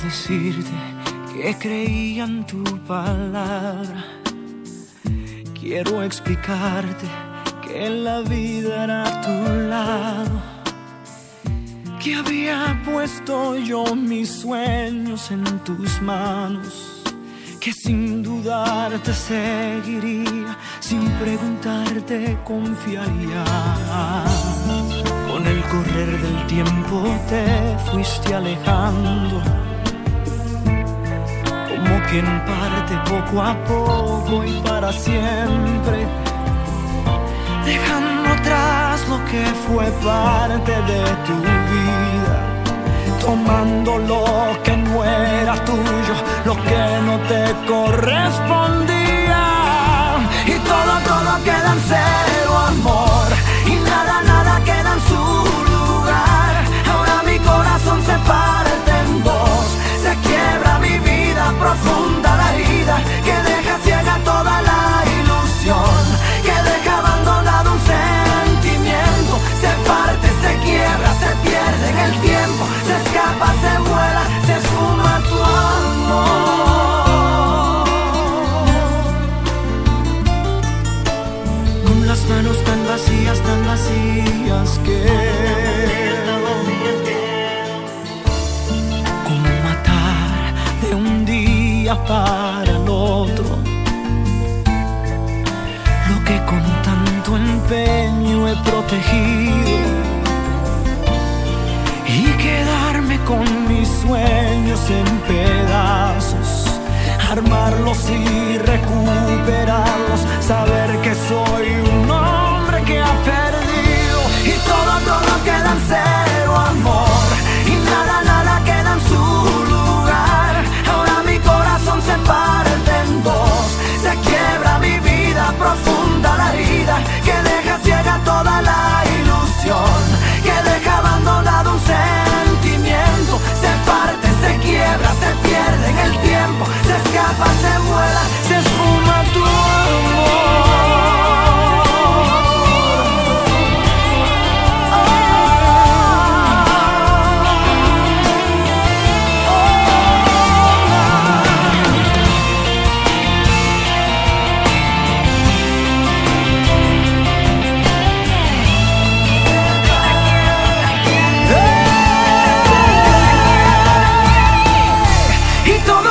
decirte que creía en tu palabra. Quiero explicarte que la vida era a tu lado, que había puesto yo mis sueños en tus manos, que sin dudar te seguiría, sin preguntarte confiaría. Con el correr del tiempo te fuiste alejando, como que en parte, poco a poco y para siempre, dejando atrás lo que fue parte de tu vida, tomando lo que no era tuyo, lo que no te correspondía. Y todo queda en cero, amor, y nada queda en su lugar. Ahora mi corazón se parte en dos, se quiebra mi vida, profunda la herida que deja ciega toda la ilusión, que deja abandonado un sentimiento. Se parte, se quiebra, se pierde en el tiempo, se escapa, se vuela, se esfuma tu amor. Con las manos tan vacías que como matar de un día para el otro lo que con tanto empeño he protegido, y quedarme con mis sueños en pedazos, armarlos y recuperarlos, saber que soy un hombre que ha perdido. Y todo queda en cero, amor, y nada queda en su lugar. Ahora mi corazón se parte en dos, se quiebra mi vida, profunda la herida que deja ciega toda la ilusión, que deja abandonado un sentimiento. Se parte, se quiebra, se pierde en el tiempo, se escapa, se vuela, se esfuma tu y todo